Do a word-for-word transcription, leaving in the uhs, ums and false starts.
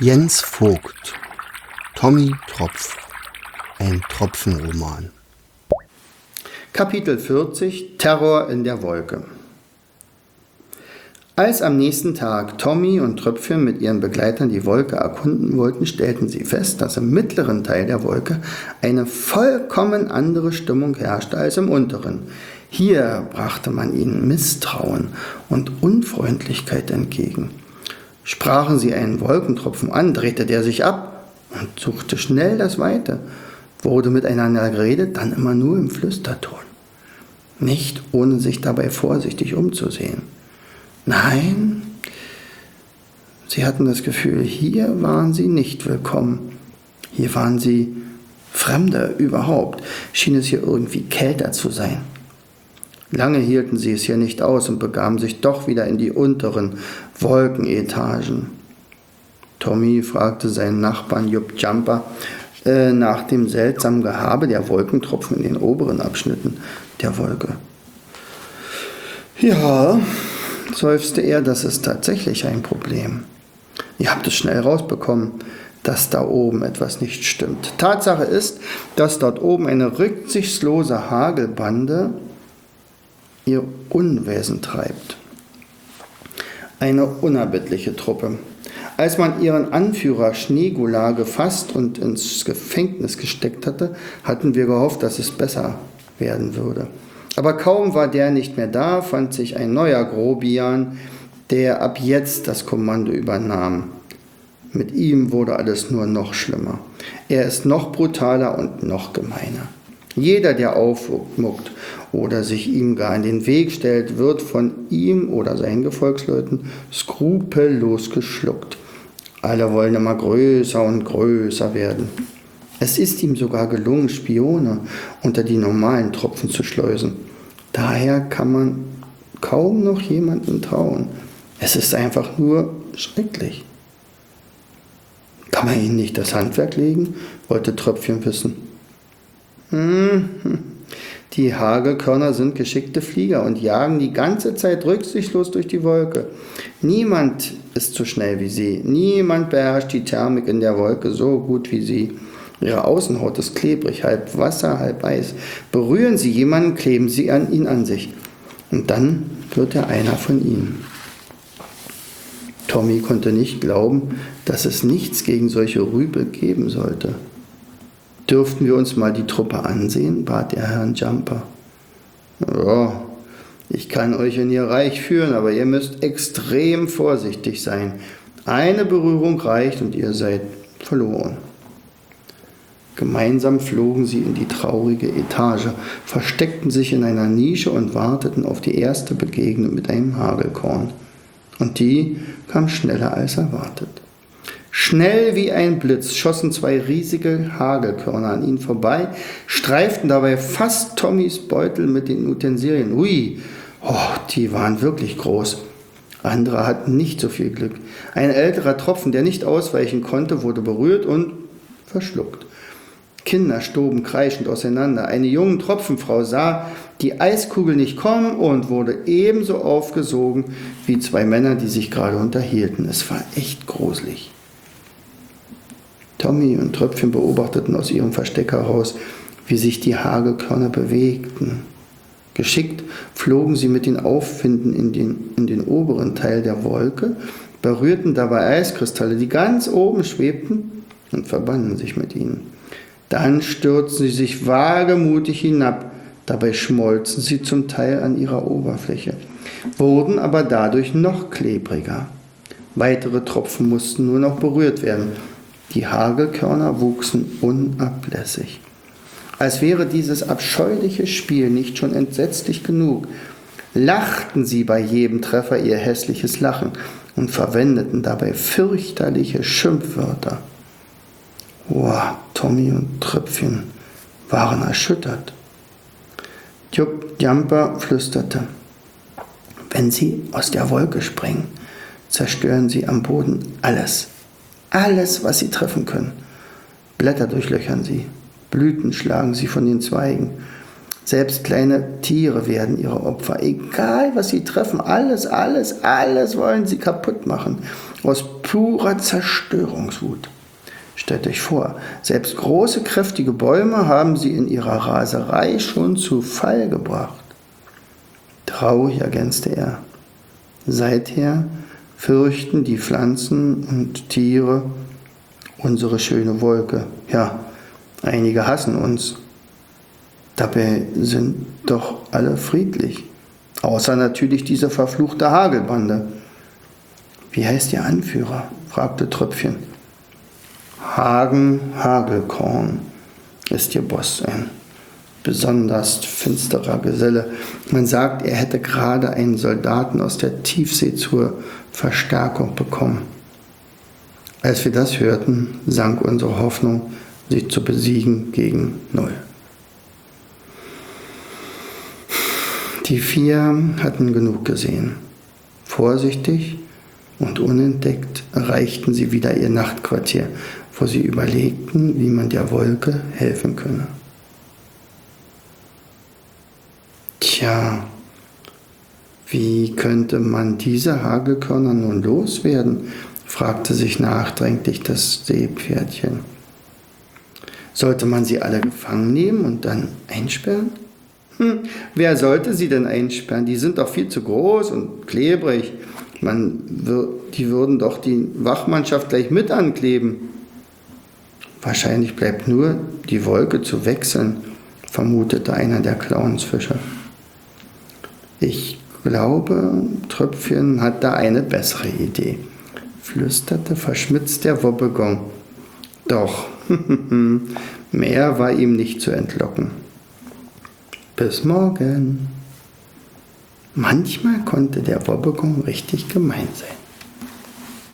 Jens Vogt, Tommy Tropf, ein Tropfenroman. Kapitel vierzig: Terror in der Wolke. Als am nächsten Tag Tommy und Tröpfchen mit ihren Begleitern die Wolke erkunden wollten, stellten sie fest, dass im mittleren Teil der Wolke eine vollkommen andere Stimmung herrschte als im unteren. Hier brachte man ihnen Misstrauen und Unfreundlichkeit entgegen. Sprachen sie einen Wolkentropfen an, drehte der sich ab und suchte schnell das Weite, wurde miteinander geredet, dann immer nur im Flüsterton, nicht ohne sich dabei vorsichtig umzusehen. Nein, sie hatten das Gefühl, hier waren sie nicht willkommen, hier waren sie Fremde überhaupt, schien es hier irgendwie kälter zu sein. Lange hielten sie es hier nicht aus und begaben sich doch wieder in die unteren Wolkenetagen. Tommy fragte seinen Nachbarn Jupp Jumper äh, nach dem seltsamen Gehabe der Wolkentropfen in den oberen Abschnitten der Wolke. Ja, seufzte er, das ist tatsächlich ein Problem. Ihr habt es schnell rausbekommen, dass da oben etwas nicht stimmt. Tatsache ist, dass dort oben eine rücksichtslose Hagelbande ihr Unwesen treibt. Eine unerbittliche Truppe. Als man ihren Anführer Schneegula gefasst und ins Gefängnis gesteckt hatte, hatten wir gehofft, dass es besser werden würde. Aber kaum war der nicht mehr da, fand sich ein neuer Grobian, der ab jetzt das Kommando übernahm. Mit ihm wurde alles nur noch schlimmer. Er ist noch brutaler und noch gemeiner. Jeder, der aufmuckt oder sich ihm gar in den Weg stellt, wird von ihm oder seinen Gefolgsleuten skrupellos geschluckt. Alle wollen immer größer und größer werden. Es ist ihm sogar gelungen, Spione unter die normalen Tropfen zu schleusen. Daher kann man kaum noch jemandem trauen. Es ist einfach nur schrecklich. Kann man ihnen nicht das Handwerk legen? Wollte Tröpfchen wissen. Hm, die Hagelkörner sind geschickte Flieger und jagen die ganze Zeit rücksichtslos durch die Wolke. Niemand ist so schnell wie sie. Niemand beherrscht die Thermik in der Wolke so gut wie sie. Ihre Außenhaut ist klebrig, halb Wasser, halb Eis. Berühren sie jemanden, kleben sie an ihn an sich. Und dann wird er einer von ihnen. Tommy konnte nicht glauben, dass es nichts gegen solche Rüpel geben sollte. Dürften wir uns mal die Truppe ansehen, bat er Herrn Jumper. Ja, ich kann euch in ihr Reich führen, aber ihr müsst extrem vorsichtig sein. Eine Berührung reicht und ihr seid verloren. Gemeinsam flogen sie in die traurige Etage, versteckten sich in einer Nische und warteten auf die erste Begegnung mit einem Hagelkorn. Und die kam schneller als erwartet. Schnell wie ein Blitz schossen zwei riesige Hagelkörner an ihnen vorbei, streiften dabei fast Tommys Beutel mit den Utensilien. Ui, oh, die waren wirklich groß. Andere hatten nicht so viel Glück. Ein älterer Tropfen, der nicht ausweichen konnte, wurde berührt und verschluckt. Kinder stoben kreischend auseinander. Eine junge Tropfenfrau sah die Eiskugel nicht kommen und wurde ebenso aufgesogen wie zwei Männer, die sich gerade unterhielten. Es war echt gruselig. Tommy und Tröpfchen beobachteten aus ihrem Versteck heraus, wie sich die Hagelkörner bewegten. Geschickt flogen sie mit den Aufwinden in den, in den oberen Teil der Wolke, berührten dabei Eiskristalle, die ganz oben schwebten, und verbanden sich mit ihnen. Dann stürzten sie sich wagemutig hinab, dabei schmolzen sie zum Teil an ihrer Oberfläche, wurden aber dadurch noch klebriger. Weitere Tropfen mussten nur noch berührt werden. Die Hagelkörner wuchsen unablässig. Als wäre dieses abscheuliche Spiel nicht schon entsetzlich genug, lachten sie bei jedem Treffer ihr hässliches Lachen und verwendeten dabei fürchterliche Schimpfwörter. Wow, Tommy und Tröpfchen waren erschüttert. Jupp Jumper flüsterte: Wenn sie aus der Wolke springen, zerstören sie am Boden alles. Alles, was sie treffen können. Blätter durchlöchern sie, Blüten schlagen sie von den Zweigen. Selbst kleine Tiere werden ihre Opfer. Egal, was sie treffen, alles, alles, alles wollen sie kaputt machen. Aus purer Zerstörungswut. Stellt euch vor, selbst große, kräftige Bäume haben sie in ihrer Raserei schon zu Fall gebracht. Traurig, ergänzte er. Seither fürchten die Pflanzen und Tiere unsere schöne Wolke. Ja, einige hassen uns. Dabei sind doch alle friedlich. Außer natürlich diese verfluchte Hagelbande. Wie heißt Ihr Anführer? Fragte Tröpfchen. Hagen Hagelkorn ist Ihr Boss, ein besonders finsterer Geselle. Man sagt, er hätte gerade einen Soldaten aus der Tiefsee zur Verstärkung bekommen. Als wir das hörten, sank unsere Hoffnung, sie zu besiegen, gegen null. Die vier hatten genug gesehen. Vorsichtig und unentdeckt erreichten sie wieder ihr Nachtquartier, wo sie überlegten, wie man der Wolke helfen könne. Tja, wie könnte man diese Hagelkörner nun loswerden? Fragte sich nachdenklich das Seepferdchen. Sollte man sie alle gefangen nehmen und dann einsperren? Hm, wer sollte sie denn einsperren? Die sind doch viel zu groß und klebrig. Man, die würden doch die Wachmannschaft gleich mit ankleben. Wahrscheinlich bleibt nur die Wolke zu wechseln, vermutete einer der Clownsfischer. Ich glaube, Tröpfchen hat da eine bessere Idee, flüsterte verschmitzt der Wobbegong. Doch, mehr war ihm nicht zu entlocken. Bis morgen. Manchmal konnte der Wobbegong richtig gemein sein.